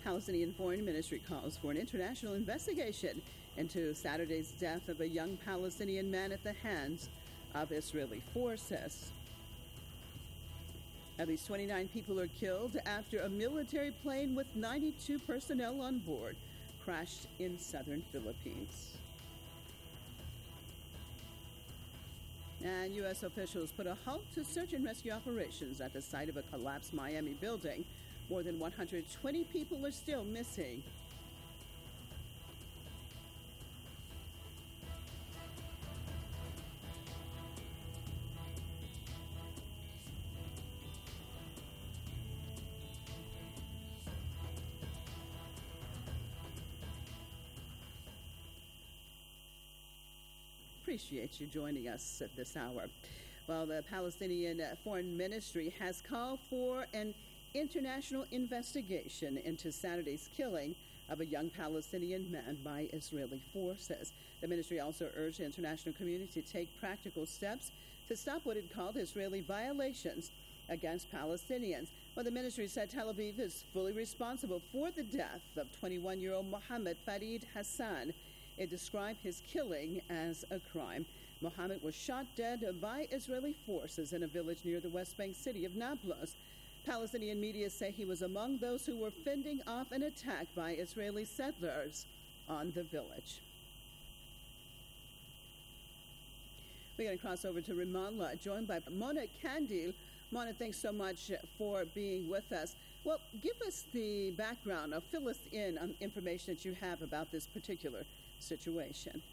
Palestinian Foreign Ministry calls for an international investigation into Saturday's death of a young Palestinian man at the hands of Israeli forces. At least 29 people are killed after a military plane with 92 personnel on board crashed in southern Philippines. And U.S. officials put a halt to search and rescue operations at the site of a collapsed Miami building. More than 120 people are still missing. Appreciate you joining us at this hour. Well, the Palestinian Foreign Ministry has called for an international investigation into Saturday's killing of a young Palestinian man by Israeli forces. The ministry also urged the international community to take practical steps to stop what it called Israeli violations against Palestinians. Well, the ministry said Tel Aviv is fully responsible for the death of 21-year-old Mohammed Farid Hassan. It described his killing as a crime. Mohammed was shot dead by Israeli forces in a village near the West Bank city of Nablus. Palestinian media say he was among those who were fending off an attack by Israeli settlers on the village. We're going to cross over to Ramallah, joined by Mona Kandil. Mona, thanks so much for being with us. Well, give us the background, or fill us in on information that you have about this particular situation.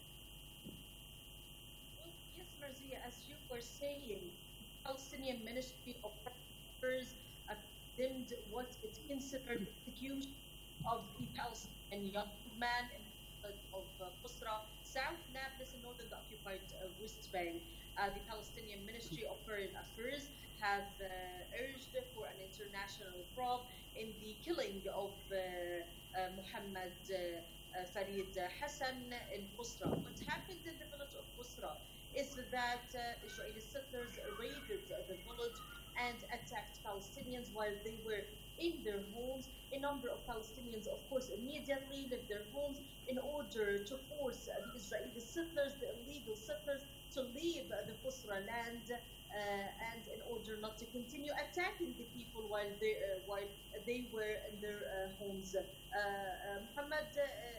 Well, yes, Marzia, as you were saying, Palestinian Ministry of Affairs condemned what it considered execution of the Palestinian young man in the village of Busra, South Nablus, in northern occupied West Bank. The Palestinian Ministry of Foreign Affairs have urged for an international probe in the killing of Mohammed Farid Hassan in Busra. What happened in the village of Busra is that Israeli settlers raided the village and attacked Palestinians while they were in their homes. A number of Palestinians, of course, immediately left their homes in order to force the Israeli settlers, the illegal settlers, to leave the Busra land and in order not to continue attacking the people while they were in their homes. Mohammed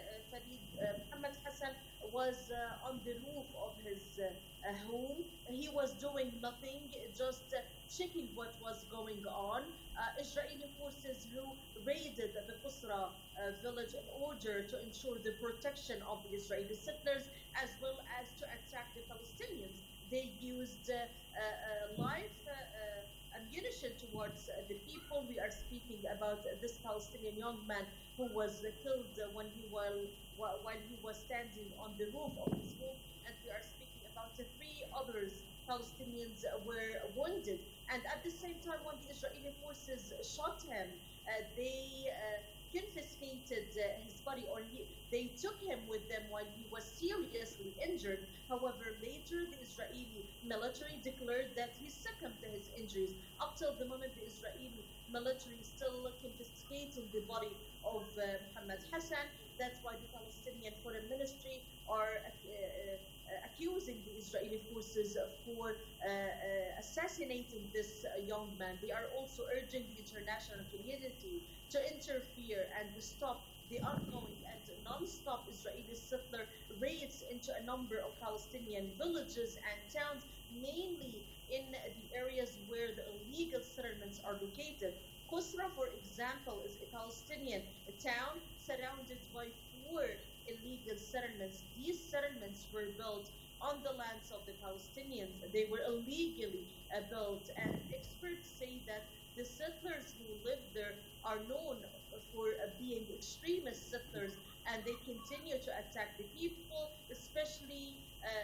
Hassan was on the roof of his home. He was doing nothing, just checking what was going on. Israeli forces who raided the Busra village in order to ensure the protection of the Israeli settlers as well as to attack the Palestinians. They used live ammunition towards the people. We are speaking about this Palestinian young man who was killed while he was standing on the roof of his home, and we are speaking about 3 others Palestinians were wounded. And at the same time, when the Israeli forces shot him, they confiscated his body, or they took him with them while he was seriously injured. However, later the Israeli military declared that he succumbed to his injuries. Up till the moment, the Israeli military still confiscating the body of Mohammed Hassan. That's why the Palestinian Foreign Ministry are accusing the Israeli forces for assassinating this young man. They are also urging the international community to interfere and to stop the ongoing and non-stop Israeli settler raids into a number of Palestinian villages and towns, mainly in the areas where the illegal settlements are located. Qusra, for example, is a Palestinian town surrounded by 4 illegal settlements. These settlements were built on the lands of the Palestinians. They were illegally built, and experts say that the settlers who live there are known for being extremist settlers, and they continue to attack the people, especially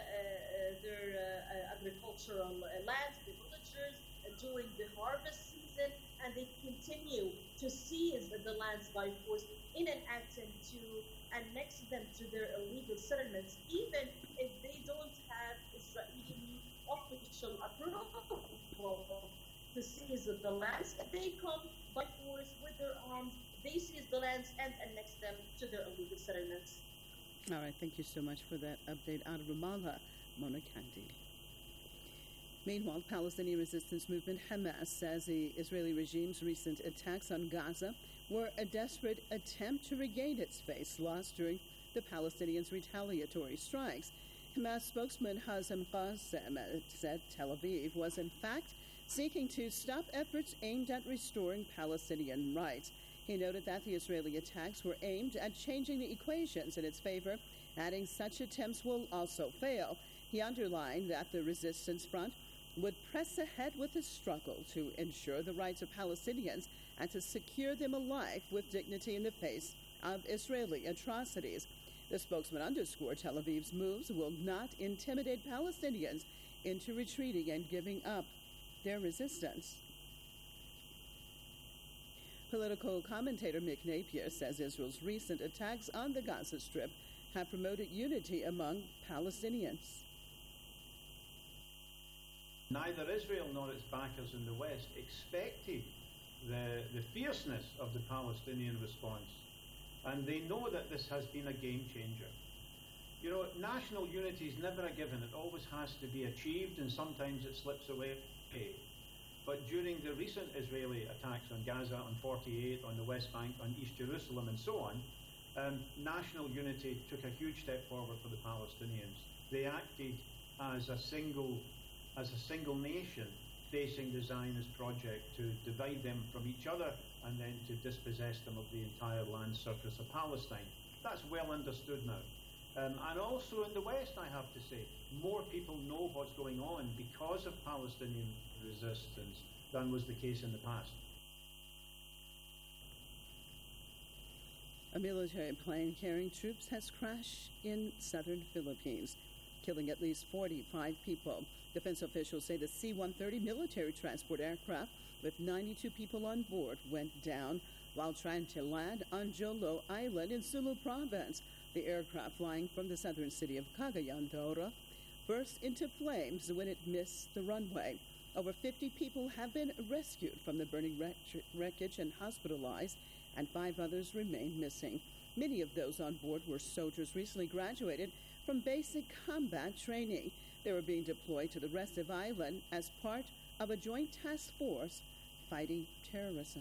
their agricultural lands, the villagers, during the harvest season, and they continue to seize the lands by force in an attempt to annex them to their illegal settlements, even if they don't have Israeli official approval to seize the lands. They come by force with their arms. they seize the lands and annex them to their illegal settlements. All right, thank you so much for that update out of Ramallah, Mona Kandi. Meanwhile, Palestinian resistance movement Hamas says the Israeli regime's recent attacks on Gaza were a desperate attempt to regain its space lost during the Palestinians' retaliatory strikes. Hamas spokesman Hazem Qassem said Tel Aviv was in fact seeking to stop efforts aimed at restoring Palestinian rights. He noted that the Israeli attacks were aimed at changing the equations in its favor, adding such attempts will also fail. He underlined that the resistance front would press ahead with the struggle to ensure the rights of Palestinians and to secure them alive with dignity in the face of Israeli atrocities. The spokesman underscored Tel Aviv's moves will not intimidate Palestinians into retreating and giving up their resistance. Political commentator Mick Napier says Israel's recent attacks on the Gaza Strip have promoted unity among Palestinians. Neither Israel nor its backers in the West expected the fierceness of the Palestinian response. And they know that this has been a game changer. You know, national unity is never a given. It always has to be achieved, and sometimes it slips away. But during the recent Israeli attacks on Gaza, on 48, on the West Bank, on East Jerusalem, and so on, national unity took a huge step forward for the Palestinians. They acted as a single nation facing the Zionist project to divide them from each other and then to dispossess them of the entire land surface of Palestine. That's well understood now. And also in the West, I have to say, more people know what's going on because of Palestinian resistance than was the case in the past. A military plane carrying troops has crashed in southern Philippines, killing at least 45 people. Defense officials say the C-130 military transport aircraft with 92 people on board went down while trying to land on Jolo Island in Sulu province. The aircraft flying from the southern city of Cagayan de Oro burst into flames when it missed the runway. Over 50 people have been rescued from the burning wreckage and hospitalized, and 5 others remain missing. Many of those on board were soldiers recently graduated from basic combat training. They were being deployed to the rest of Island as part of a joint task force fighting terrorism.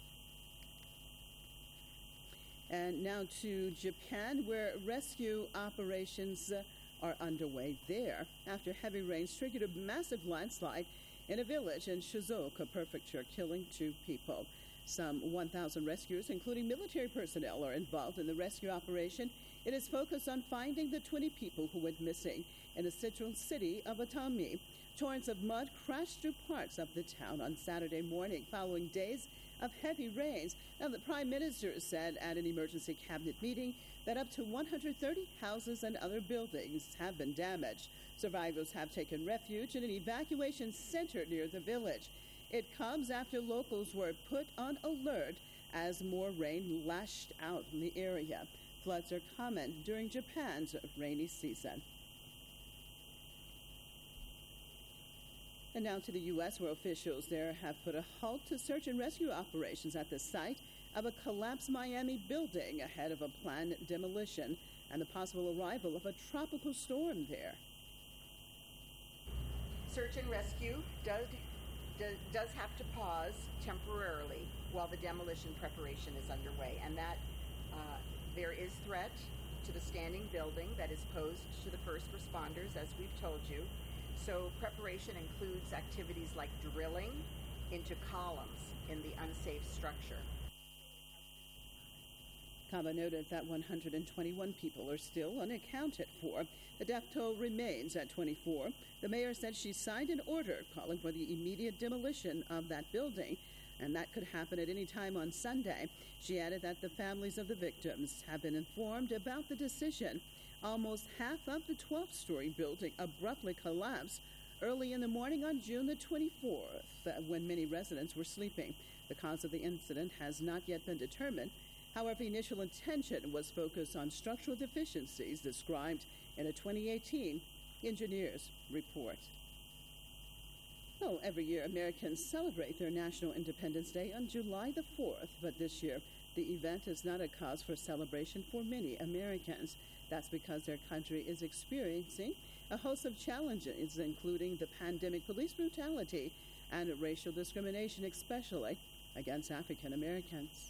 And now to Japan, where rescue operations are underway there after heavy rains triggered a massive landslide in a village in Shizuoka Prefecture, killing 2 people. Some 1,000 rescuers, including military personnel, are involved in the rescue operation. It is focused on finding the 20 people who went missing in the central city of Atami. Torrents of mud crashed through parts of the town on Saturday morning following days of heavy rains. Now, the Prime Minister said at an emergency cabinet meeting that up to 130 houses and other buildings have been damaged. Survivors have taken refuge in an evacuation center near the village. It comes after locals were put on alert as more rain lashed out in the area. Floods are common during Japan's rainy season. And now to the U.S., where officials there have put a halt to search and rescue operations at the site of a collapsed Miami building ahead of a planned demolition and the possible arrival of a tropical storm there. Search and rescue does have to pause temporarily while the demolition preparation is underway, and that there is threat to the standing building that is posed to the first responders, as we've told you. So preparation includes activities like drilling into columns in the unsafe structure. Kaba noted that 121 people are still unaccounted for. The death toll remains at 24. The mayor said she signed an order calling for the immediate demolition of that building, and that could happen at any time on Sunday. She added that the families of the victims have been informed about the decision. Almost half of the 12-story building abruptly collapsed early in the morning on June the 24th, when many residents were sleeping. The cause of the incident has not yet been determined. However, initial attention was focused on structural deficiencies described in a 2018 engineers report. Every year Americans celebrate their National Independence Day on July the 4th, but this year The event is not a cause for celebration for many Americans. That's because their country is experiencing a host of challenges, including the pandemic, police brutality, and racial discrimination, especially against African Americans.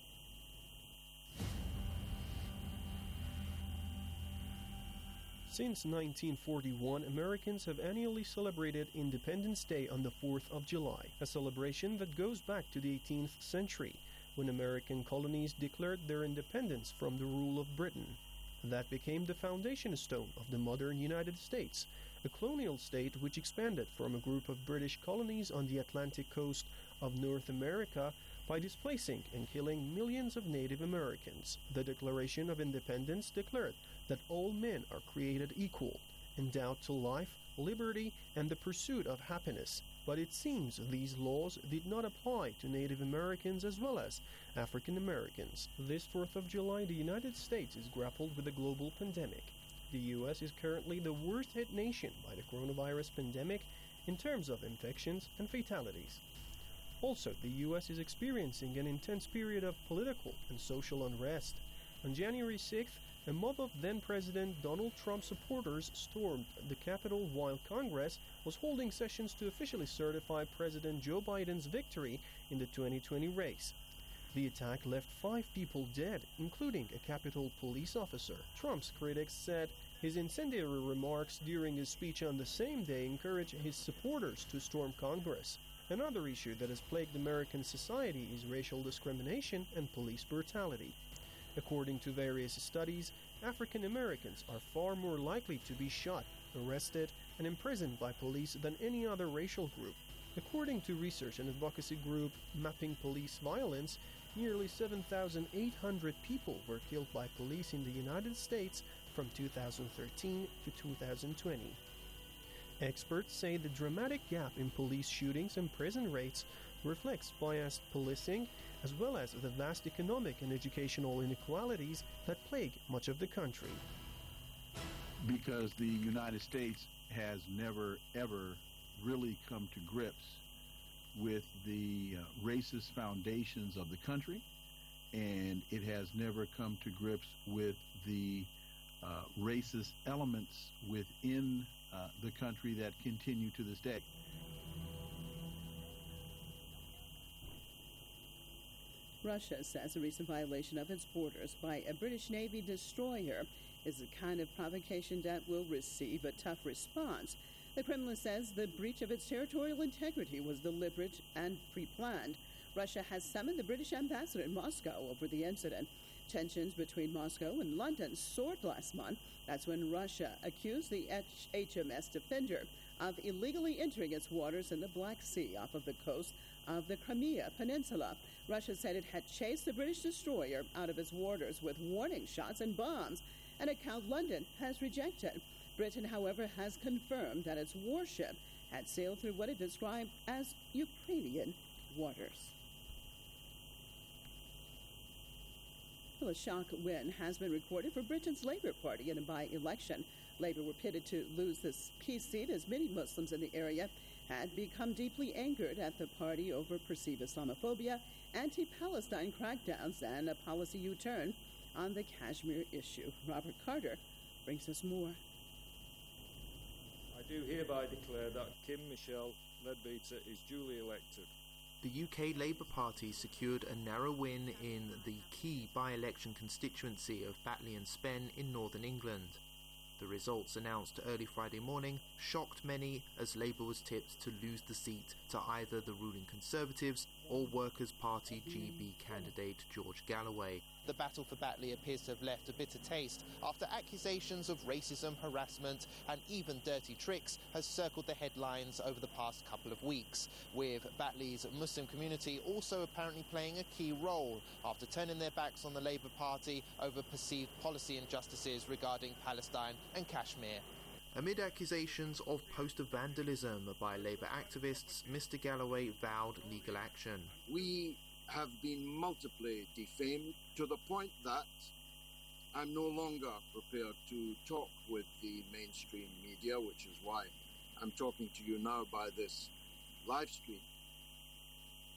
Since 1941, Americans have annually celebrated Independence Day on the 4th of July, a celebration that goes back to the 18th century, when American colonies declared their independence from the rule of Britain. That became the foundation stone of the modern United States, a colonial state which expanded from a group of British colonies on the Atlantic coast of North America by displacing and killing millions of Native Americans. The Declaration of Independence declared that all men are created equal, endowed to life, liberty, and the pursuit of happiness. But it seems these laws did not apply to Native Americans as well as African Americans. This 4th of July, the United States is grappled with a global pandemic. The U.S. is currently the worst hit nation by the coronavirus pandemic in terms of infections and fatalities. Also, the U.S. is experiencing an intense period of political and social unrest. On January 6th, a mob of then-President Donald Trump supporters stormed the Capitol while Congress was holding sessions to officially certify President Joe Biden's victory in the 2020 race. The attack left 5 people dead, including a Capitol police officer. Trump's critics said his incendiary remarks during his speech on the same day encouraged his supporters to storm Congress. Another issue that has plagued American society is racial discrimination and police brutality. According to various studies, African Americans are far more likely to be shot, arrested, and imprisoned by police than any other racial group. According to research and advocacy group Mapping Police Violence, nearly 7,800 people were killed by police in the United States from 2013 to 2020. Experts say the dramatic gap in police shootings and prison rates reflects biased policing, as well as the vast economic and educational inequalities that plague much of the country. Because the United States has never, ever really come to grips with the racist foundations of the country, and it has never come to grips with the racist elements within the country that continue to this day. Russia says a recent violation of its borders by a British Navy destroyer is the kind of provocation that will receive a tough response. The Kremlin says the breach of its territorial integrity was deliberate and pre-planned. Russia has summoned the British ambassador in Moscow over the incident. Tensions between Moscow and London soared last month. That's when Russia accused the HMS Defender of illegally entering its waters in the Black Sea off of the coast of the Crimea Peninsula. Russia said it had chased the British destroyer out of its waters with warning shots and bombs, an account London has rejected. Britain, however, has confirmed that its warship had sailed through what it described as Ukrainian waters. Well, a shock win has been recorded for Britain's Labour Party in a by-election. Labour were pitted to lose this peace seat as many Muslims in the area had become deeply angered at the party over perceived Islamophobia, anti-Palestine crackdowns, and a policy U-turn on the Kashmir issue. Robert Carter brings us more. I do hereby declare that Kim Michelle Leadbeater is duly elected. The UK Labour Party secured a narrow win in the key by-election constituency of Batley and Spen in northern England. The results announced early Friday morning shocked many as Labour was tipped to lose the seat to either the ruling Conservatives or Workers' Party GB candidate George Galloway. The battle for Batley appears to have left a bitter taste after accusations of racism, harassment and even dirty tricks has circled the headlines over the past couple of weeks, with Batley's Muslim community also apparently playing a key role after turning their backs on the Labour Party over perceived policy injustices regarding Palestine and Kashmir. Amid accusations of poster vandalism by Labour activists, Mr Galloway vowed legal action. We have been multiply defamed to the point that I'm no longer prepared to talk with the mainstream media, which is why I'm talking to you now by this live stream.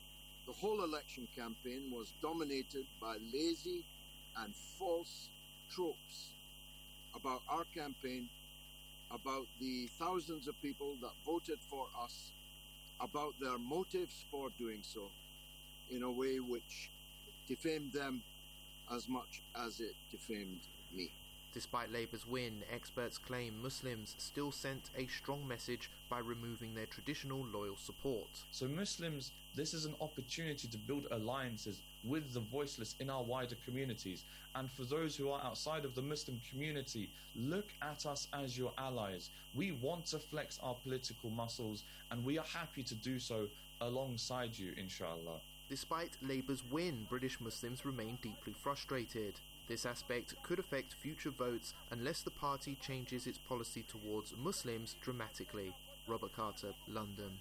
the whole election campaign was dominated by lazy and false tropes about our campaign, about the thousands of people that voted for us, about their motives for doing so, in a way which defamed them as much as it defamed me. Despite Labour's win, experts claim Muslims still sent a strong message by removing their traditional loyal support. So Muslims, this is an opportunity to build alliances with the voiceless in our wider communities. And for those who are outside of the Muslim community, look at us as your allies. We want to flex our political muscles, and we are happy to do so alongside you, inshallah. Despite Labour's win, British Muslims remain deeply frustrated. This aspect could affect future votes unless the party changes its policy towards Muslims dramatically. Robert Carter, London.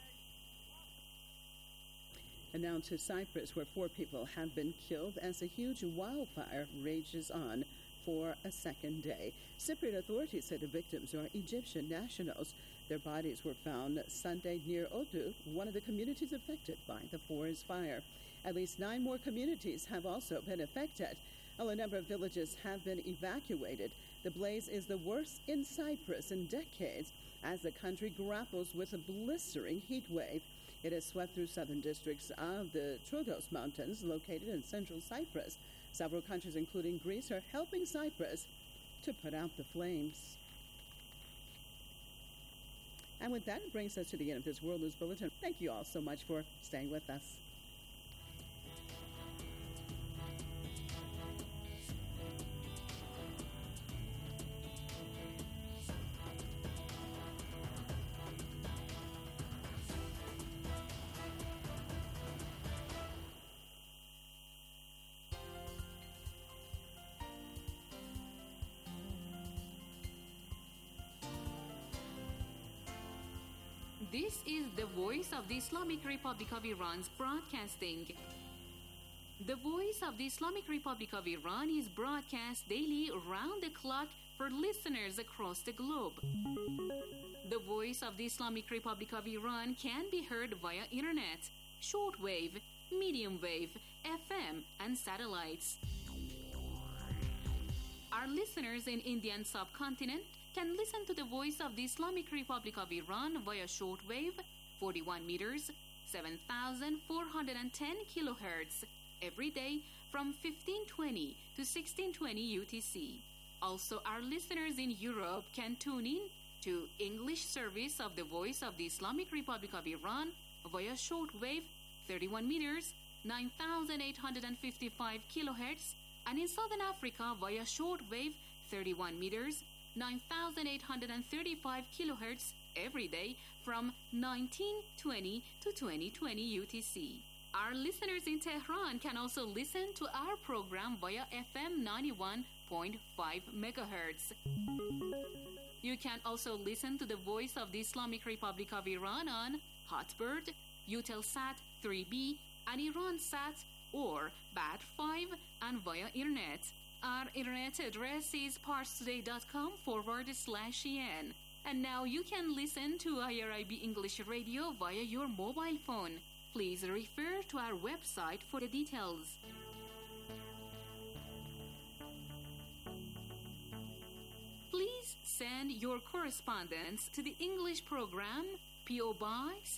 And now to Cyprus, where 4 people have been killed as a huge wildfire rages on for a second day. Cypriot authorities said the victims are Egyptian nationals. Their bodies were found Sunday near Odu, one of the communities affected by the forest fire. At least 9 more communities have also been affected. While a number of villages have been evacuated, the blaze is the worst in Cyprus in decades as the country grapples with a blistering heat wave. It has swept through southern districts of the Troodos Mountains located in central Cyprus. Several countries, including Greece, are helping Cyprus to put out the flames. And with that, it brings us to the end of this World News Bulletin. Thank you all so much for staying with us. This is the voice of the Islamic Republic of Iran's broadcasting. The voice of the Islamic Republic of Iran is broadcast daily around the clock for listeners across the globe. The voice of the Islamic Republic of Iran can be heard via internet, shortwave, medium wave, FM, and satellites. Our listeners in Indian subcontinent can listen to the voice of the Islamic Republic of Iran via shortwave, 41 meters, 7,410 kilohertz, every day from 1520 to 1620 UTC. Also, our listeners in Europe can tune in to English service of the voice of the Islamic Republic of Iran via shortwave, 31 meters, 9,855 kilohertz, and in Southern Africa via shortwave, 31 meters, 9,835 kilohertz every day from 1920 to 2020 UTC. Our listeners in Tehran can also listen to our program via FM 91.5 megahertz. You can also listen to the voice of the Islamic Republic of Iran on Hotbird, Eutelsat 3B, and Iransat or BAT5 and via internet. Our internet address is parstoday.com/en. And now you can listen to IRIB English Radio via your mobile phone. Please refer to our website for the details. Please send your correspondence to the English program, P.O. Box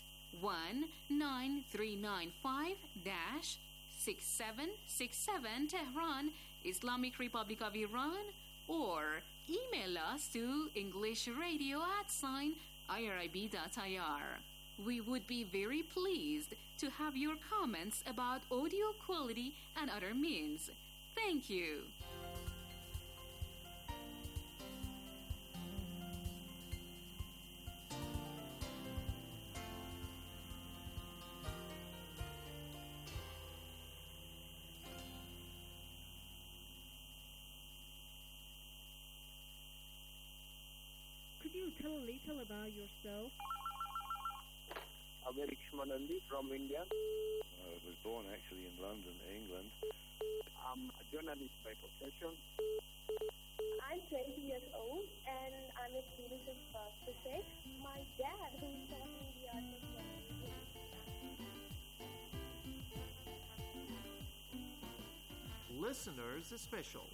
19395-6767 Tehran, Islamic Republic of Iran, or email us to englishradio@irib.ir. We would be very pleased to have your comments about audio quality and other means. Thank you. Could you tell a little about yourself? I'm Eric Shmanandi from India. I was born actually in London, England. I'm a journalist by profession. I'm 20 years old and I'm a student of physics. My dad, who taught me the art of Listeners Special.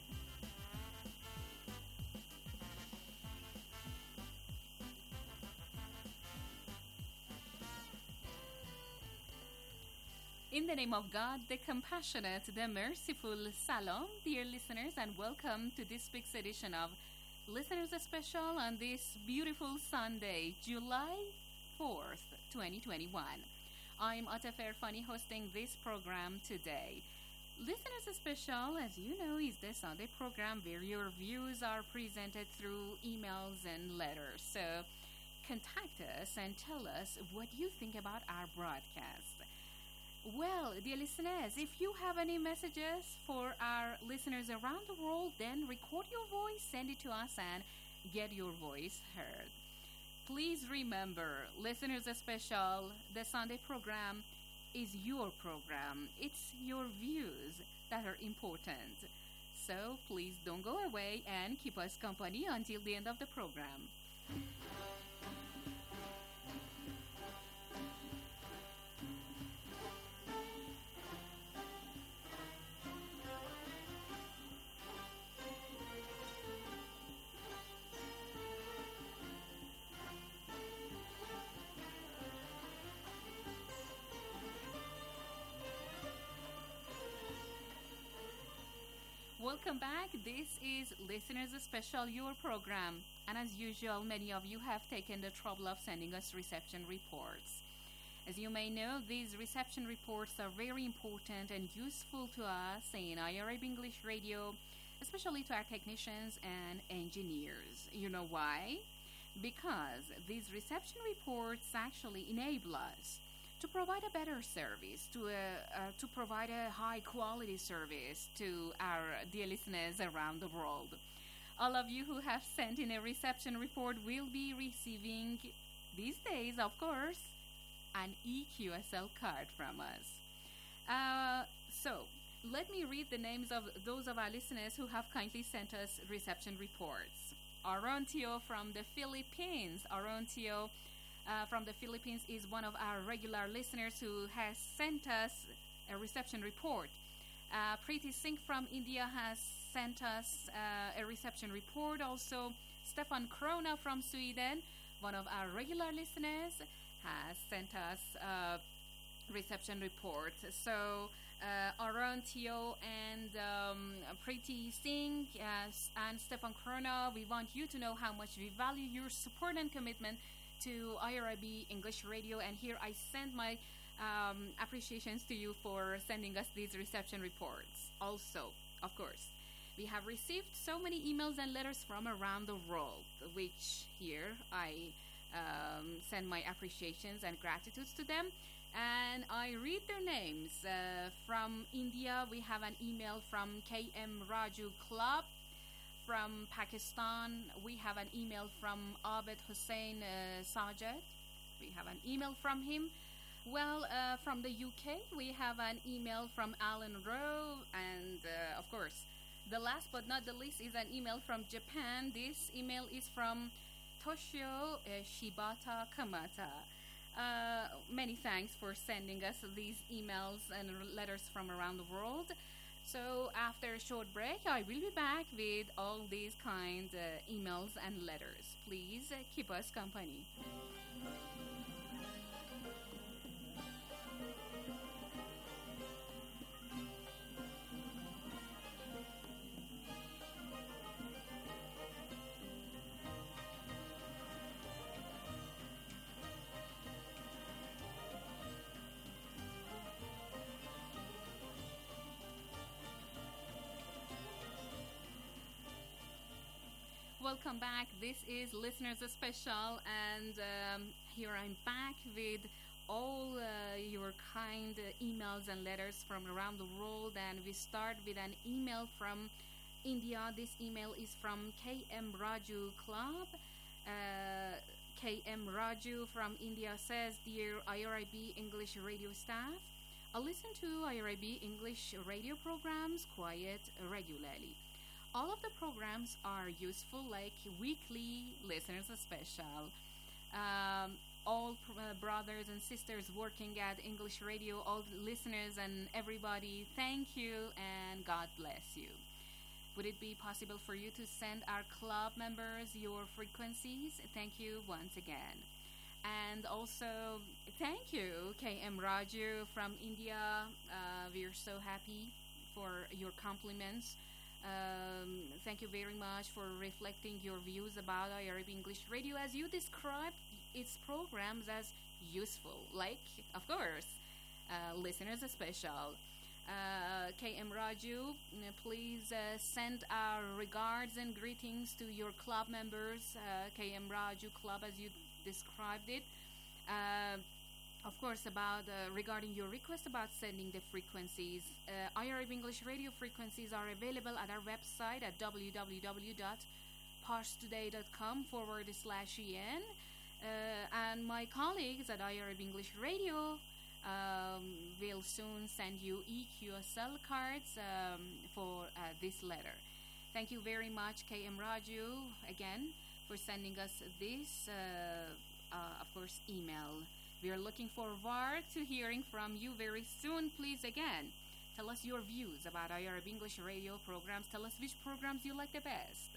In the name of God, the compassionate, the merciful, Salam, dear listeners, and welcome to this week's edition of Listeners Special on this beautiful Sunday, July 4th, 2021. I'm Atef Erfani hosting this program today. Listeners Special, as you know, is the Sunday program where your views are presented through emails and letters. So contact us and tell us what you think about our broadcast. Well, dear listeners, if you have any messages for our listeners around the world, then record your voice, send it to us, and get your voice heard. Please remember, Listeners Special, the Sunday program is your program. It's your views that are important. So please don't go away and keep us company until the end of the program. Welcome back. This is Listeners Special, your program. And as usual, many of you have taken the trouble of sending us reception reports. As you may know, these reception reports are very important and useful to us in IRIB English Radio, especially to our technicians and engineers. You know why? Because these reception reports actually enable us to provide a better service, to provide a high-quality service to our dear listeners around the world. All of you who have sent in a reception report will be receiving, these days, of course, an EQSL card from us. So, let me read the names of those of our listeners who have kindly sent us reception reports. Arontio from the Philippines. Arontio from the Philippines is one of our regular listeners who has sent us a reception report. Preeti Singh from India has sent us a reception report. Also, Stefan Krona from Sweden, one of our regular listeners, has sent us a reception report. So, Arontio and Preeti Singh and Stefan Krona, we want you to know how much we value your support and commitment to IRIB English Radio, and here I send my appreciations to you for sending us these reception reports. Also, of course, we have received so many emails and letters from around the world, which here I send my appreciations and gratitudes to them, and I read their names. From India, we have an email from KM Raju Club. From Pakistan, we have an email from Abed Hussein Sajed. We have an email from him. Well, from the UK, we have an email from Alan Rowe. And, of course, the last but not the least is an email from Japan. This email is from Toshio Shibata Kamata. Many thanks for sending us these emails and letters from around the world. So after a short break, I will be back with all these kind emails and letters. Please keep us company. Welcome back. This is Listeners Special, and here I'm back with all your kind emails and letters from around the world. And we start with an email from India. This email is from KM Raju Club. KM Raju from India says, Dear IRIB English radio staff, I listen to IRIB English radio programs quite regularly. All of the programs are useful, like weekly Listeners Special. all brothers and sisters working at English Radio, all listeners and everybody, thank you and God bless you. Would it be possible for you to send our club members your frequencies? Thank you once again. And also, thank you, KM Raju from India. We're so happy for your compliments. Thank you very much for reflecting your views about Arab English Radio as you described its programs as useful, like, of course, listeners special. KM Raju, please send our regards and greetings to your club members, KM Raju Club as you described it. Of course, about regarding your request about sending the frequencies, Arab English Radio frequencies are available at our website at www.parstoday.com/en. And my colleagues at Arab English Radio will soon send you EQSL cards for this letter. Thank you very much, KM Raju, again, for sending us this, of course, email. We are looking forward to hearing from you very soon. Please, again, tell us your views about Arab English Radio programs. Tell us which programs you like the best.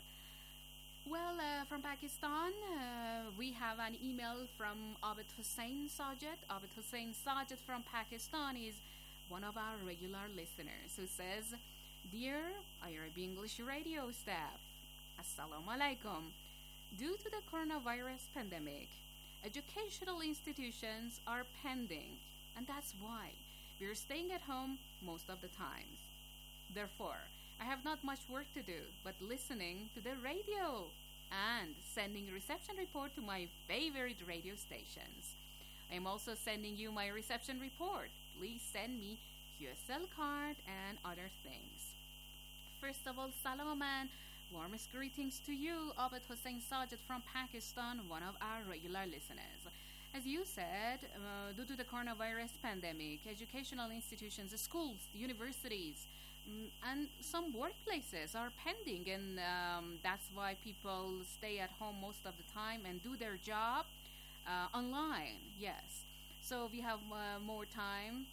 Well, from Pakistan, we have an email from Abid Hussain Sajid. Abid Hussain Sajid from Pakistan is one of our regular listeners who says, Dear Arab English Radio staff, Assalamu alaikum. Due to the coronavirus pandemic, educational institutions are pending, and that's why we're staying at home most of the times. Therefore, I have not much work to do but listening to the radio and sending reception report to my favorite radio stations. I am also sending you my reception report. Please send me QSL card and other things. First of all, Salam man, warmest greetings to you, Abid Hussain Sajid from Pakistan, one of our regular listeners. As you said, due to the coronavirus pandemic, educational institutions, schools, universities, and some workplaces are pending, and that's why people stay at home most of the time and do their job online, yes. So we have more time,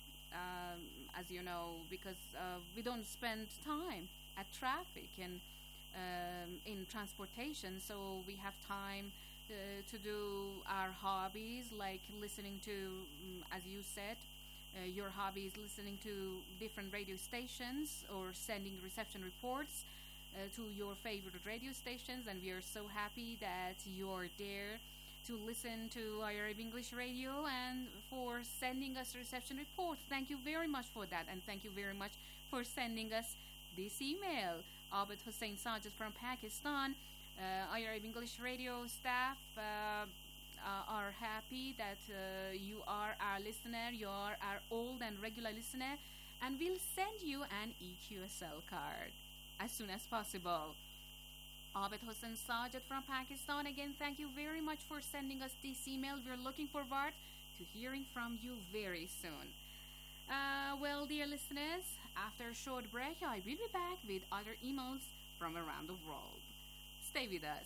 as you know, because we don't spend time at traffic and in transportation, so we have time to do our hobbies, like listening to, as you said, your hobby is listening to different radio stations or sending reception reports to your favorite radio stations, and we are so happy that you're there to listen to Arab English Radio and for sending us reception reports. Thank you very much for that, and thank you very much for sending us this email. Abid Hussain Sajid from Pakistan. Arab English Radio staff are happy that you are our listener, you are our old and regular listener, and we'll send you an EQSL card as soon as possible. Abid Hussain Sajid from Pakistan, again, thank you very much for sending us this email. We're looking forward to hearing from you very soon. Well, dear listeners, after a short break, I will be back with other emails from around the world. Stay with us.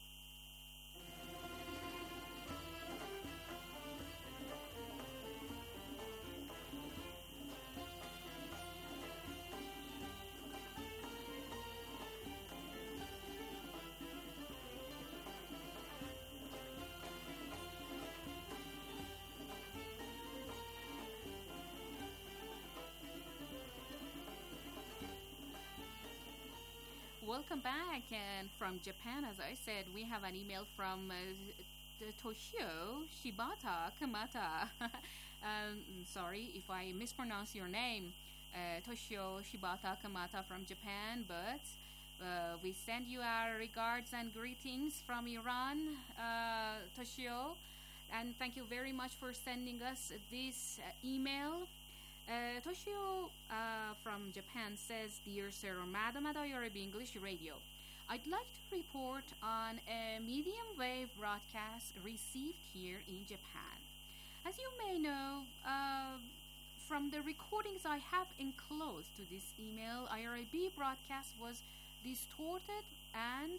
Welcome back, and from Japan, as I said, we have an email from Toshio Shibata Kamata. Sorry if I mispronounce your name, Toshio Shibata Kamata from Japan, but we send you our regards and greetings from Iran, Toshio, and thank you very much for sending us this email. Toshio from Japan says, Dear Sir or Madam at Arab English Radio, I'd like to report on a medium wave broadcast received here in Japan. As you may know, from the recordings I have enclosed to this email, IRIB broadcast was distorted and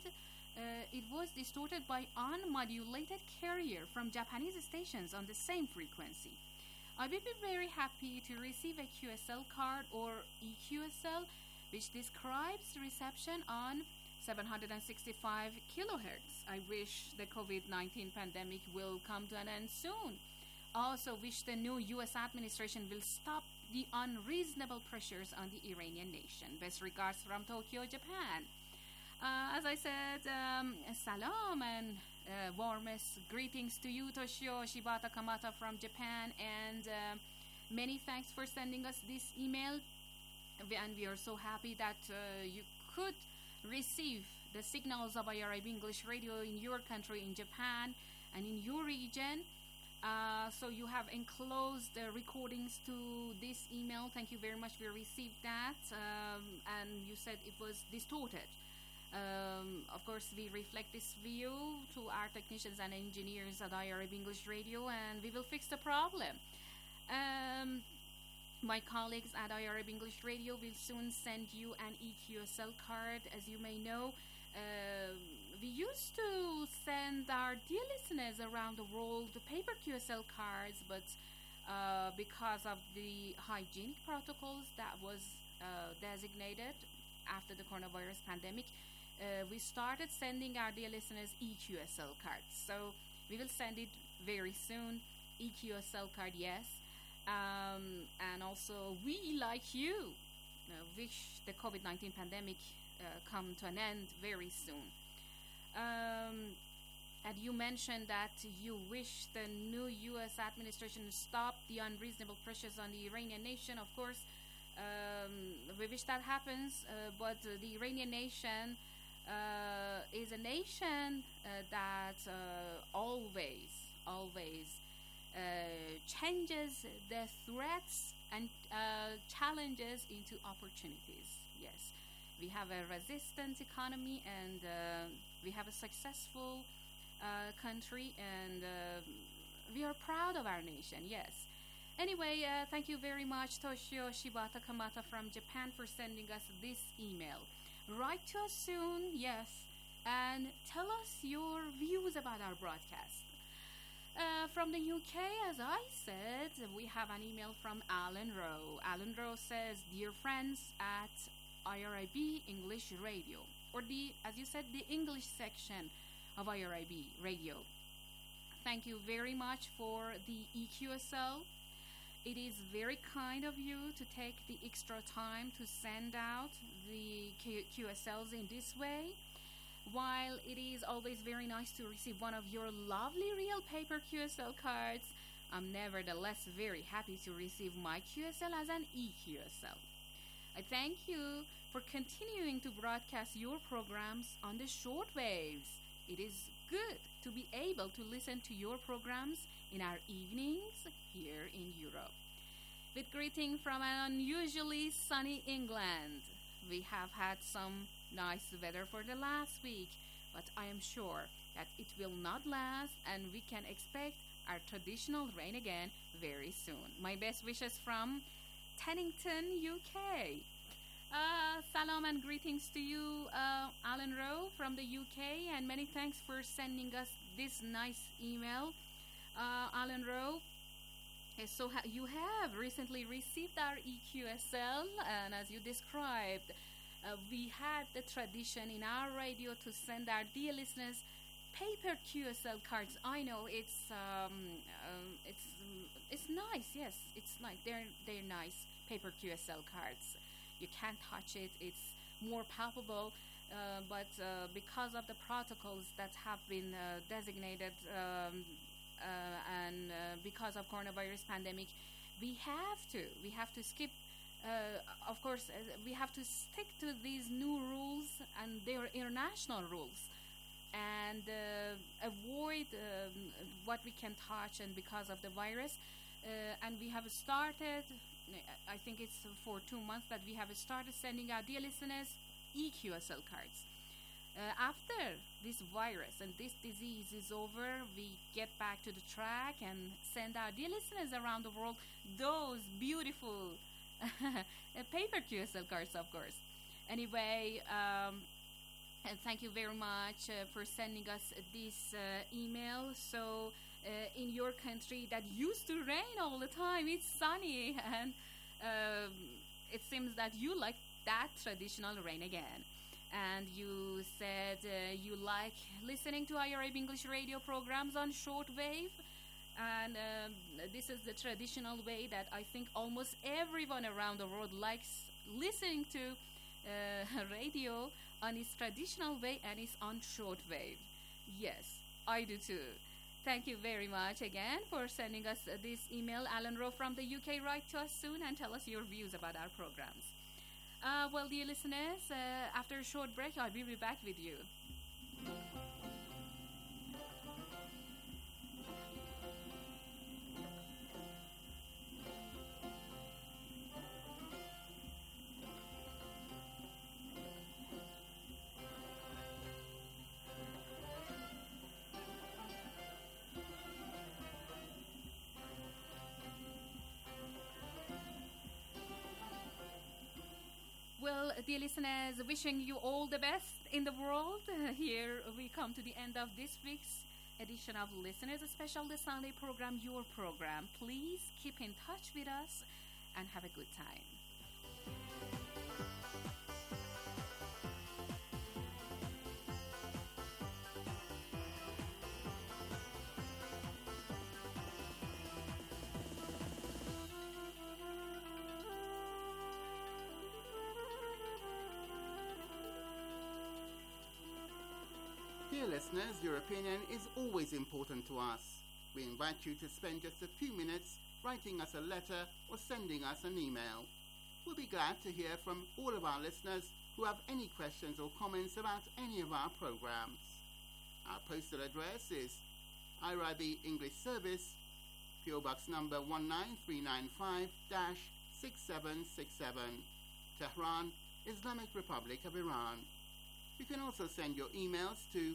it was distorted by unmodulated carrier from Japanese stations on the same frequency. I will be very happy to receive a QSL card or EQSL which describes reception on 765 kilohertz. I wish the COVID-19 pandemic will come to an end soon. Also wish the new U.S. administration will stop the unreasonable pressures on the Iranian nation. Best regards from Tokyo, Japan. As I said, salam and warmest greetings to you, Toshio Shibata Kamata from Japan, and many thanks for sending us this email. And we are so happy that you could receive the signals of IRIB English Radio in your country, in Japan, and in your region. So you have enclosed the recordings to this email. Thank you very much. We received that, and you said it was distorted. Of course, we reflect this view to our technicians and engineers at IRIB English Radio, and we will fix the problem. My colleagues at IRIB English Radio will soon send you an EQSL card. As you may know, we used to send our dear listeners around the world paper QSL cards, but because of the hygienic protocols that was designated after the coronavirus pandemic, we started sending our dear listeners EQSL cards. So we will send it very soon. EQSL card, yes. And also, we, like you, wish the COVID-19 pandemic come to an end very soon. And you mentioned that you wish the new U.S. administration to stop the unreasonable pressures on the Iranian nation. Of course, we wish that happens, but the Iranian nation is a nation that always changes the threats and challenges into opportunities. Yes, we have a resistant economy, and we have a successful country, and we are proud of our nation. Yes. Anyway, thank you very much, Toshio Shibata Kamata from Japan, for sending us this email. Write to us soon, yes, and tell us your views about our broadcast. From the UK, as I said, we have an email from Alan Rowe. Alan Rowe says, "Dear friends at IRIB English Radio," or as you said, the English section of IRIB Radio. Thank you very much for the EQSL. It is very kind of you to take the extra time to send out the QSLs in this way. While it is always very nice to receive one of your lovely real paper QSL cards, I'm nevertheless very happy to receive my QSL as an EQSL. I thank you for continuing to broadcast your programs on the short waves. It is good to be able to listen to your programs in our evenings here in Europe. With greeting from an unusually sunny England. We have had some nice weather for the last week, but I am sure that it will not last, and we can expect our traditional rain again very soon. My best wishes from Tennington, UK. Salam and greetings to you, Alan Rowe from the UK, and many thanks for sending us this nice email, Alan Rowe. So you have recently received our EQSL, and as you described, we had the tradition in our radio to send our dear listeners paper QSL cards. I know it's nice. Yes, it's nice. They're nice paper QSL cards. You can't touch it. It's more palpable. But because of the protocols that have been designated, and because of coronavirus pandemic, we have to skip. Of course, we have to stick to these new rules, and they are international rules, and avoid what we can touch, and because of the virus. And we have started, I think it's for 2 months that we have started sending our dear listeners EQSL cards. After this virus and this disease is over, we get back to the track and send our dear listeners around the world those beautiful paper QSL cards, of course. Anyway, And thank you very much for sending us this email. So, in your country that used to rain all the time, it's sunny, and it seems that you like that traditional rain again. And you said you like listening to IRIB English radio programs on shortwave. And this is the traditional way that I think almost everyone around the world likes listening to radio on its traditional way, and it's on shortwave. Yes, I do too. Thank you very much again for sending us this email. Alan Rowe from the UK, write to us soon and tell us your views about our programs. Well, dear listeners, after a short break, I'll be back with you. Well, dear listeners, wishing you all the best in the world. Here we come to the end of this week's edition of Listeners Special, the Sunday program, your program. Please keep in touch with us and have a good time. Dear listeners, your opinion is always important to us. We invite you to spend just a few minutes writing us a letter or sending us an email. We'll be glad to hear from all of our listeners who have any questions or comments about any of our programs. Our postal address is IRIB English Service, PO Box number 19395-6767, Tehran, Islamic Republic of Iran. You can also send your emails to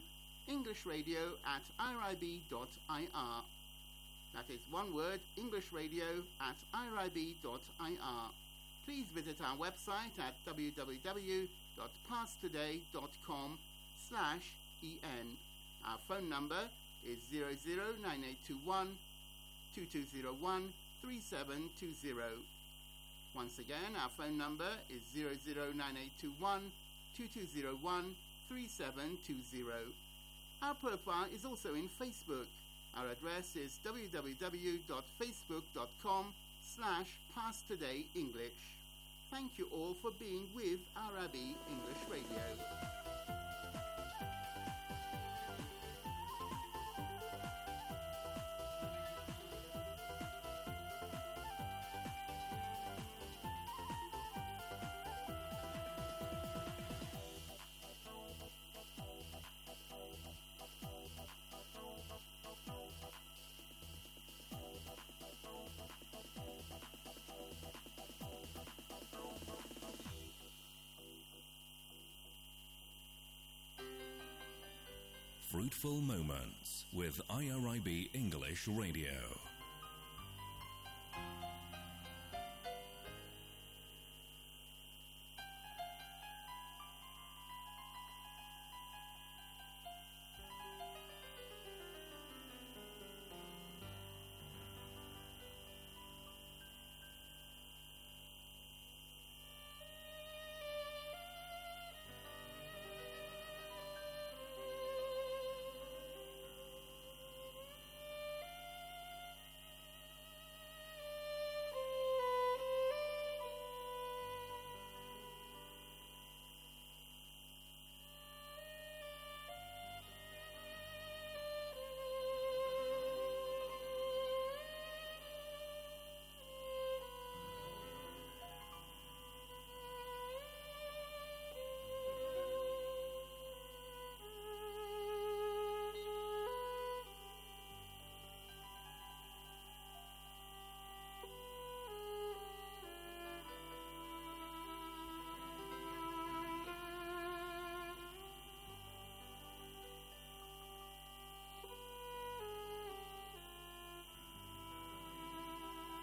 englishradio@irib.ir. That is one word, englishradio@irib.ir. Please visit our website at www.pasttoday.com/en. Our phone number is 009821 2201 3720. Once again, our phone number is 009821 2201 3720. Our profile is also in Facebook. Our address is www.facebook.com/PastTodayEnglish. Thank you all for being with IRIB English Radio. Fruitful Moments with IRIB English Radio.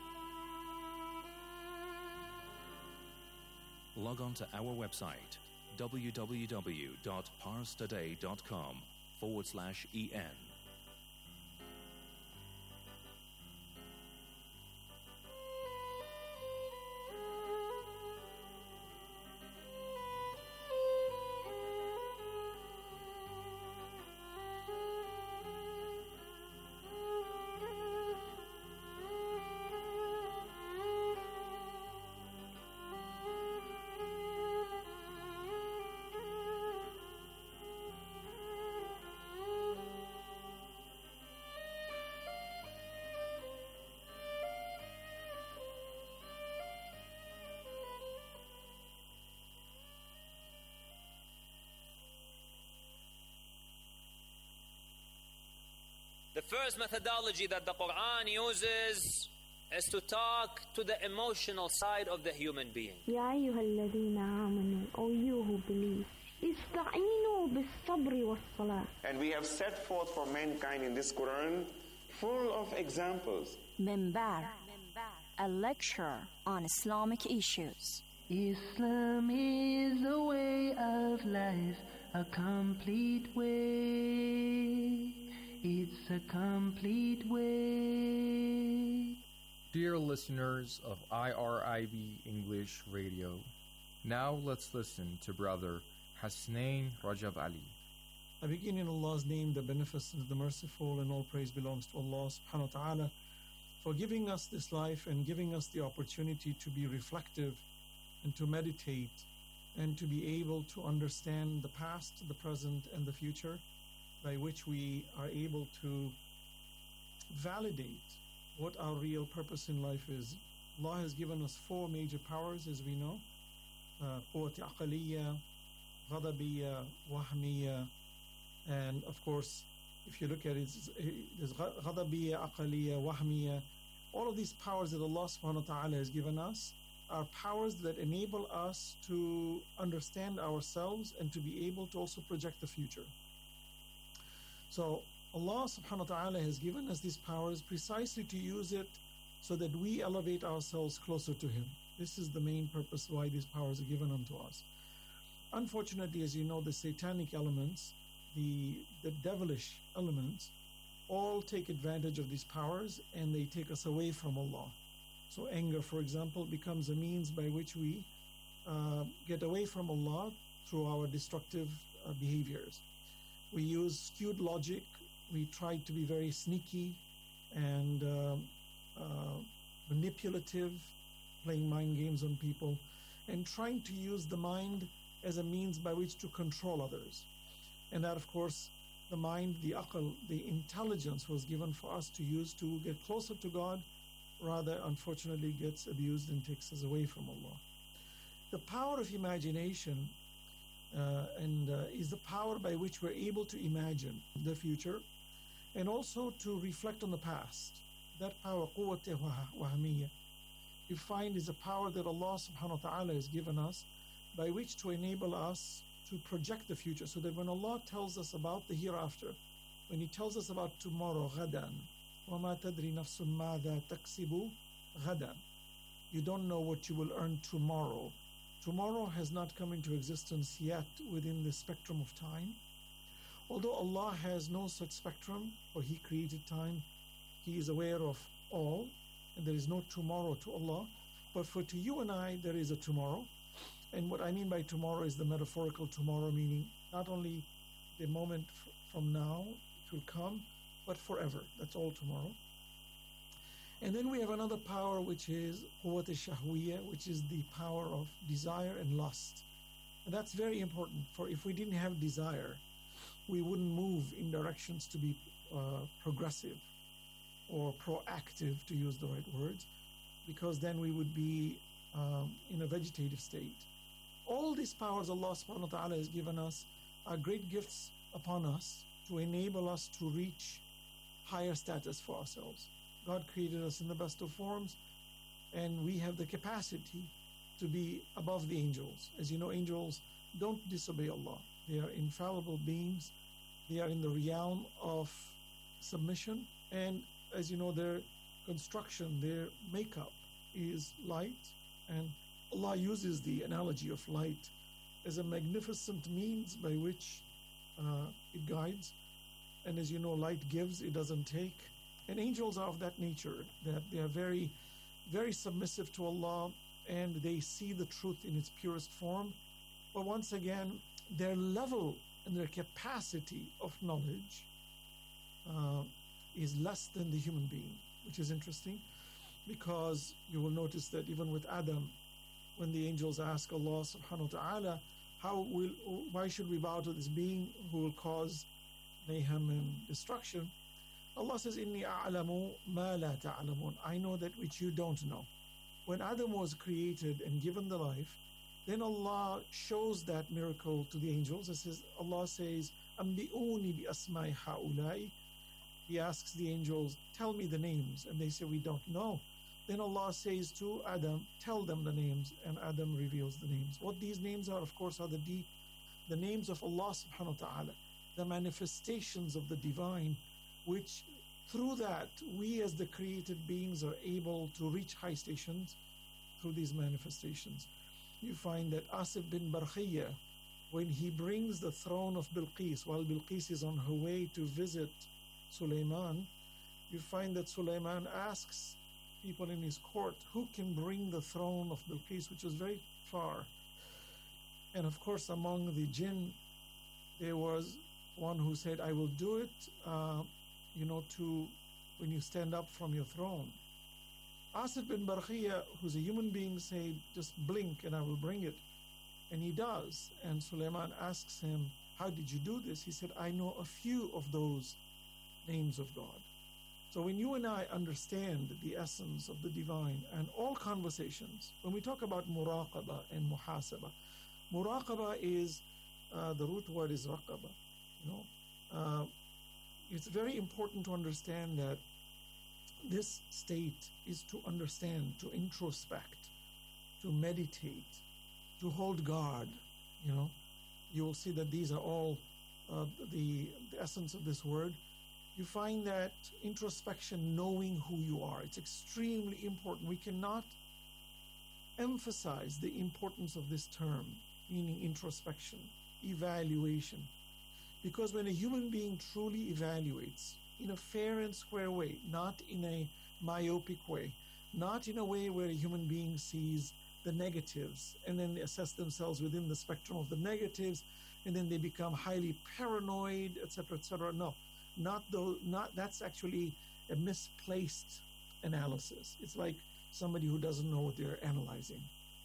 Log on to our website www.parstoday.com/en. The first methodology that the Quran uses is to talk to the emotional side of the human being. يا أيها الذين آمنوا, O you who believe, استعينوا بالصبر والصلاة. And we have set forth for mankind in this Quran full of examples. Minbar, a lecture on Islamic issues. Islam is a way of life, a complete way. It's a complete way. Dear listeners of IRIB English Radio, now let's listen to Brother Hasnain Rajab Ali. I begin in Allah's name, the Beneficent, the Merciful, and all praise belongs to Allah subhanahu wa ta'ala for giving us this life and giving us the opportunity to be reflective and to meditate and to be able to understand the past, the present, and the future, by which we are able to validate what our real purpose in life is. Allah has given us four major powers, as we know: quwwat aqaliyya, ghadabiyya, wahmiyya, and of course, if you look at it, there's ghadabiyya, aqaliyya, wahmiyya. All of these powers that Allah subhanahu wa ta'ala has given us are powers that enable us to understand ourselves and to be able to also project the future. So Allah subhanahu wa ta'ala has given us these powers precisely to use it so that we elevate ourselves closer to Him. This is the main purpose why these powers are given unto us. Unfortunately, as you know, the satanic elements, the devilish elements, all take advantage of these powers and they take us away from Allah. So anger, for example, becomes a means by which we get away from Allah through our destructive behaviors. We use skewed logic. We try to be very sneaky and manipulative, playing mind games on people, and trying to use the mind as a means by which to control others. And that, of course, the mind, the aql, the intelligence was given for us to use to get closer to God, rather, unfortunately, gets abused and takes us away from Allah. The power of imagination is the power by which we're able to imagine the future and also to reflect on the past. That power, quwwat wahmiyya, you find is a power that Allah subhanahu wa ta'ala has given us by which to enable us to project the future, so that when Allah tells us about the hereafter, when He tells us about tomorrow, ghadan, وَمَا تَدْرِي نَفْسٌ مَاذَا تَكْسِبُ غَدًا, you don't know what you will earn tomorrow. Tomorrow has not come into existence yet within the spectrum of time. Although Allah has no such spectrum, for He created time, He is aware of all, and there is no tomorrow to Allah. But for to you and I, there is a tomorrow. And what I mean by tomorrow is the metaphorical tomorrow, meaning not only the moment from now it will come, but forever. That's all tomorrow. And then we have another power, which is quwwat al-shahwiyya, which is the power of desire and lust. And that's very important, for if we didn't have desire, we wouldn't move in directions to be progressive or proactive, to use the right words, because then we would be in a vegetative state. All these powers Allah subhanahu wa ta'ala has given us are great gifts upon us to enable us to reach higher status for ourselves. God created us in the best of forms, and we have the capacity to be above the angels. As you know, angels don't disobey Allah. They are infallible beings. They are in the realm of submission, and as you know, their construction, their makeup is light, and Allah uses the analogy of light as a magnificent means by which it guides. And as you know, light gives, it doesn't take. And angels are of that nature, that they are very, very submissive to Allah, and they see the truth in its purest form. But once again, their level and their capacity of knowledge is less than the human being, which is interesting, because you will notice that even with Adam, when the angels ask Allah subhanahu wa ta'ala, why should we bow to this being who will cause mayhem and destruction? Allah says, Inni a'lamu ma la ta'lamun. I know that which you don't know. When Adam was created and given the life, then Allah shows that miracle to the angels. Allah says, Ambi'uni bi asma'i ha'ulai. He asks the angels, tell me the names. And they say, we don't know. Then Allah says to Adam, tell them the names. And Adam reveals the names. What these names are, of course, are the names of Allah subhanahu wa ta'ala, the manifestations of the divine, which through that, we as the created beings are able to reach high stations through these manifestations. You find that Asif bin Barkhiyya, when he brings the throne of Bilqis, while Bilqis is on her way to visit Sulaiman, you find that Sulaiman asks people in his court, who can bring the throne of Bilqis, which is very far. And of course, among the jinn, there was one who said, I will do it, when you stand up from your throne. Asif bin Barkhiyya, who's a human being, said, just blink and I will bring it. And he does. And Sulaiman asks him, how did you do this? He said, I know a few of those names of God. So when you and I understand the essence of the divine and all conversations, when we talk about muraqaba and muhasaba, muraqaba is, the root word is raqaba. It's very important to understand that this state is to understand, to introspect, to meditate, to hold guard. You will see that these are all the essence of this word. You find that introspection, knowing who you are, it's extremely important. We cannot emphasize the importance of this term, meaning introspection, evaluation. Because when a human being truly evaluates in a fair and square way, not in a myopic way, not in a way where a human being sees the negatives and then they assess themselves within the spectrum of the negatives and then they become highly paranoid, etc., etc. No, that's actually a misplaced analysis. It's like somebody who doesn't know what they're analyzing.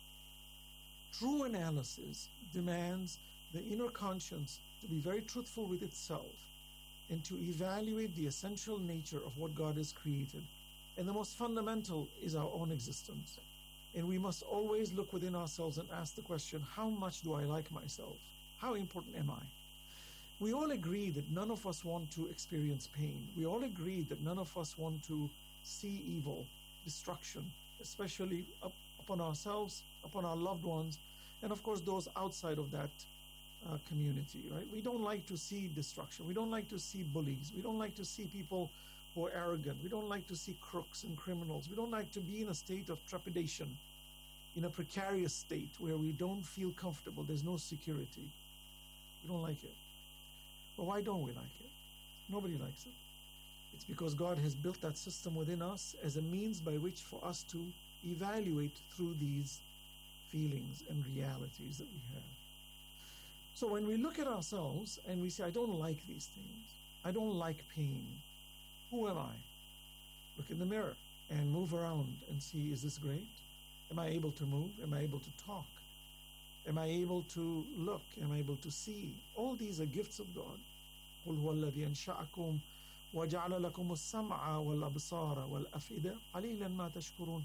True analysis demands the inner conscience to be very truthful with itself and to evaluate the essential nature of what God has created. And the most fundamental is our own existence. And we must always look within ourselves and ask the question, how much do I like myself? How important am I? We all agree that none of us want to experience pain. We all agree that none of us want to see evil, destruction, especially upon ourselves, upon our loved ones, and of course those outside of that community, right? We don't like to see destruction. We don't like to see bullies. We don't like to see people who are arrogant. We don't like to see crooks and criminals. We don't like to be in a state of trepidation, in a precarious state where we don't feel comfortable. There's no security. We don't like it. But why don't we like it? Nobody likes it. It's because God has built that system within us as a means by which for us to evaluate through these feelings and realities that we have. So when we look at ourselves and we say, I don't like these things, I don't like pain, who am I? Look in the mirror and move around and see, is this great? Am I able to move? Am I able to talk? Am I able to look? Am I able to see? All these are gifts of God. قُلْ هُوَ الَّذِي أَنْشَأَكُمْ وَجَعَلَ لَكُمُ السَّمْعَ وَالْأَبْصَارَ وَالْأَفْئِدَةَ قَلِيلًا مَا تَشْكُرُونَ.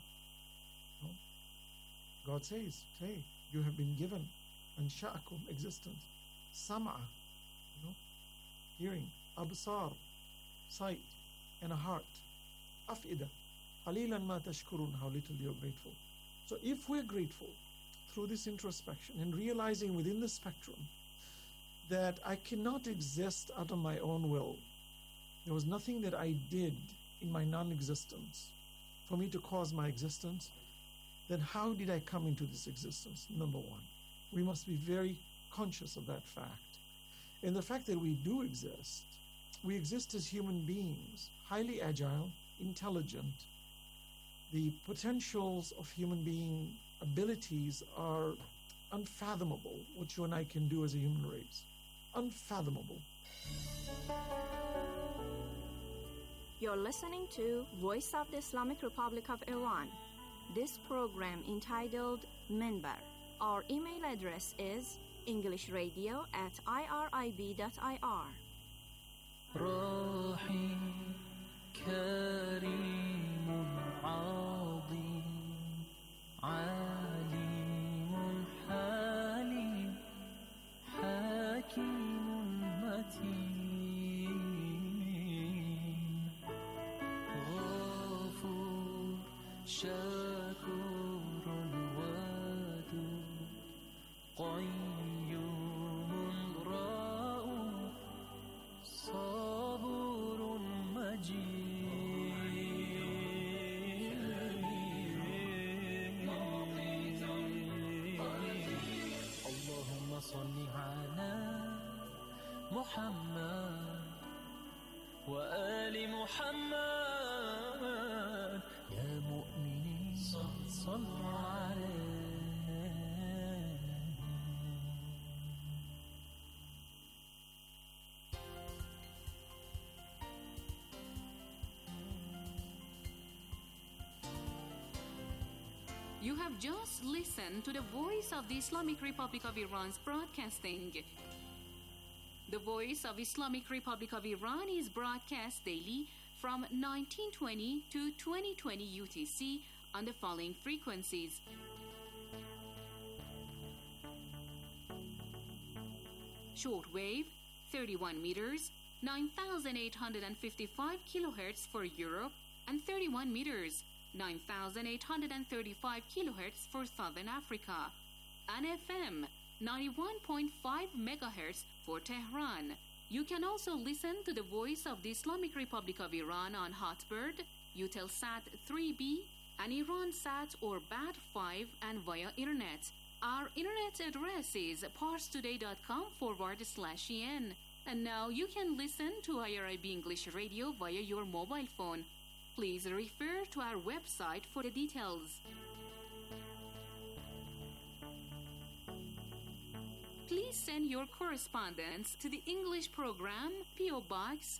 God says, hey, you have been given أنشأكم, existence, sam'a, hearing, absar, sight, and a heart, af'ida, qalilan ma tashkurun, how little you're grateful. So if we're grateful through this introspection and realizing within the spectrum that I cannot exist out of my own will, there was nothing that I did in my non-existence for me to cause my existence, then how did I come into this existence? Number one. We must be very conscious of that fact. And the fact that we do exist, we exist as human beings, highly agile, intelligent. The potentials of human being abilities are unfathomable, what you and I can do as a human race. Unfathomable. You're listening to Voice of the Islamic Republic of Iran. This program entitled Minbar. Our email address is englishradio@irib.ir. روحي كريم عظيم عليم حليم حكيم متين غفور شكور ودود قيوم رؤوف صبور مجيد اللهم صل على محمد وآل محمد يا مؤمنين صلوا عليه. You have just listened to the Voice of the Islamic Republic of Iran's broadcasting. The Voice of Islamic Republic of Iran is broadcast daily from 1920 to 2020 UTC on the following frequencies: shortwave 31 meters, 9,855 kilohertz for Europe, and 31 meters, 9,835 kilohertz for Southern Africa, and FM 91.5 megahertz for Tehran. You can also listen to the Voice of the Islamic Republic of Iran on Hotbird, Eutelsat 3B, and IranSat or BAD5, and via Internet. Our Internet address is parstoday.com/en. And now you can listen to IRIB English Radio via your mobile phone. Please refer to our website for the details. Please send your correspondence to the English program, P.O. Box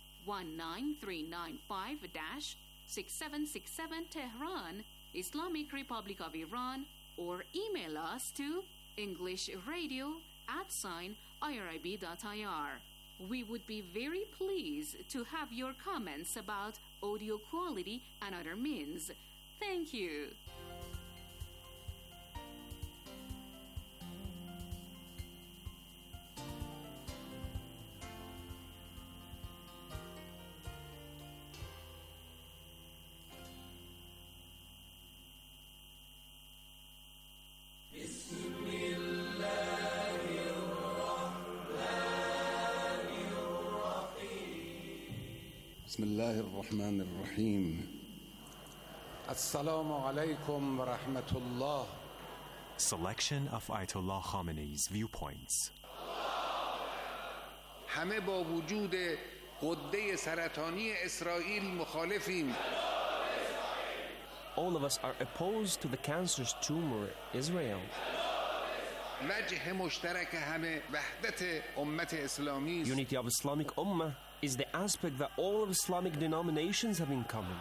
19395-6767 Tehran, Islamic Republic of Iran, or email us to englishradio@irib.ir. We would be very pleased to have your comments about audio quality and other means. Thank you. بسم الله الرحمن الرحيم السلام عليكم ورحمة الله. Selection of Ayatollah Khamenei's viewpoints. همه با وجود غده سرطانی اسرائیل مخالفیم. All of us are opposed to the cancerous tumor Israel. وجه مشترک همه وحدت امت اسلامی است. Unity of Islamic Ummah is the aspect that all of Islamic denominations have in common.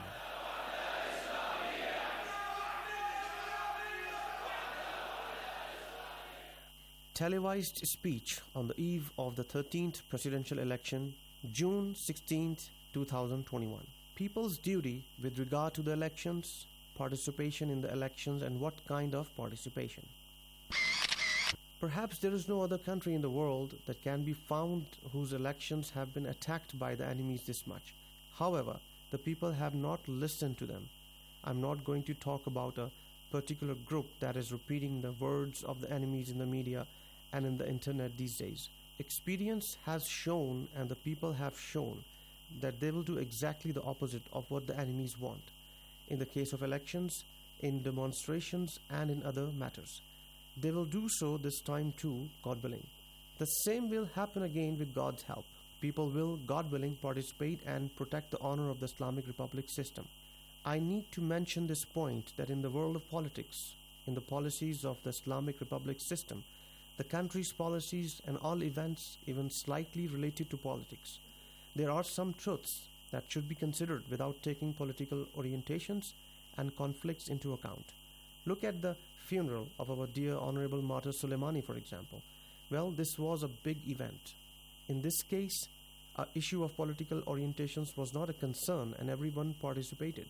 Televised speech on the eve of the 13th presidential election, June 16th, 2021. People's duty with regard to the elections, participation in the elections, and what kind of participation. Perhaps there is no other country in the world that can be found whose elections have been attacked by the enemies this much. However, the people have not listened to them. I'm not going to talk about a particular group that is repeating the words of the enemies in the media and in the internet these days. Experience has shown, and the people have shown, that they will do exactly the opposite of what the enemies want. In the case of elections, in demonstrations, and in other matters. They will do so this time too, God willing. The same will happen again with God's help. People will, God willing, participate and protect the honor of the Islamic Republic system. I need to mention this point that in the world of politics, in the policies of the Islamic Republic system, the country's policies and all events even slightly related to politics, there are some truths that should be considered without taking political orientations and conflicts into account. Look at the funeral of our dear Honorable Martyr Soleimani, for example. Well, this was a big event. In this case, an issue of political orientations was not a concern and everyone participated.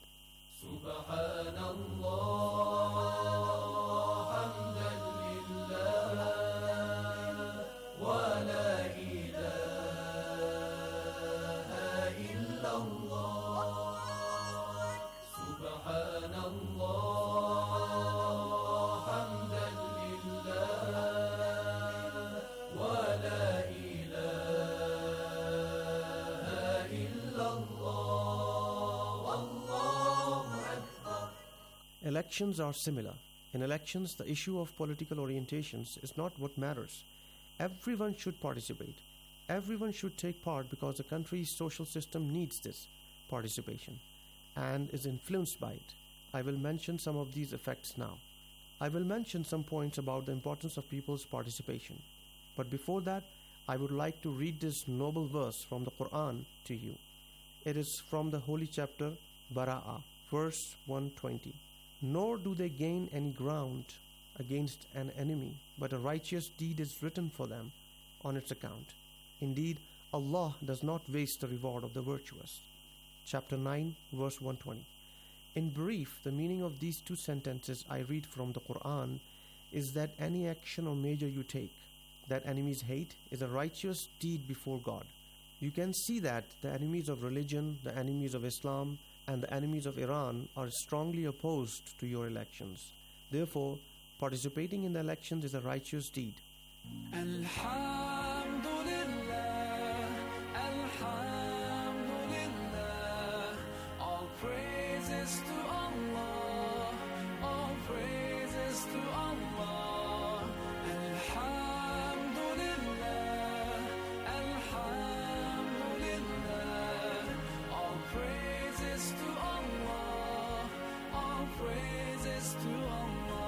Elections are similar. In elections, the issue of political orientations is not what matters. Everyone should participate. Everyone should take part because the country's social system needs this participation and is influenced by it. I will mention some of these effects now. I will mention some points about the importance of people's participation. But before that, I would like to read this noble verse from the Quran to you. It is from the holy chapter Bara'ah, verse 120. Nor do they gain any ground against an enemy, but a righteous deed is written for them on its account. Indeed, Allah does not waste the reward of the virtuous. Chapter 9, verse 120. In brief, the meaning of these two sentences I read from the Quran is that any action or measure you take that enemies hate is a righteous deed before God. You can see that the enemies of religion, the enemies of Islam, and the enemies of Iran are strongly opposed to your elections. Therefore, participating in the elections is a righteous deed. Alhamdulillah, Alhamdulillah, all praises to Allah, all praises to Allah. Alhamdulillah, Alhamdulillah, all praises to Allah, all praises to Allah.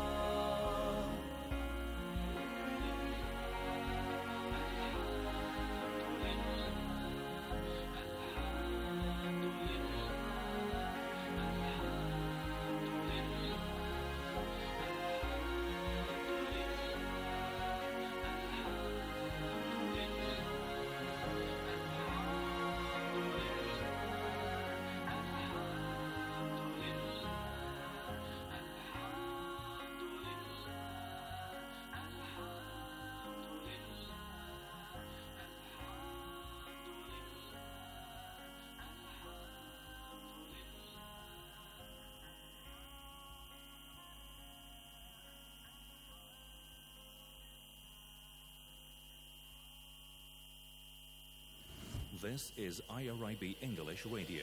This is IRIB English Radio.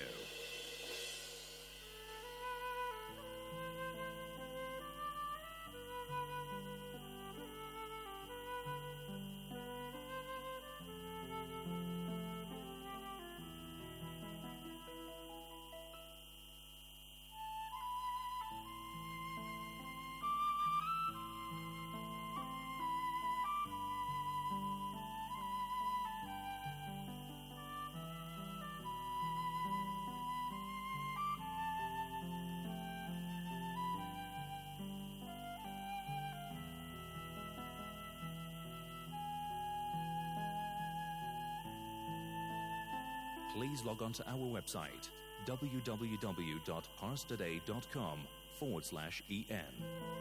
Please log on to our website, www.parstoday.com/en.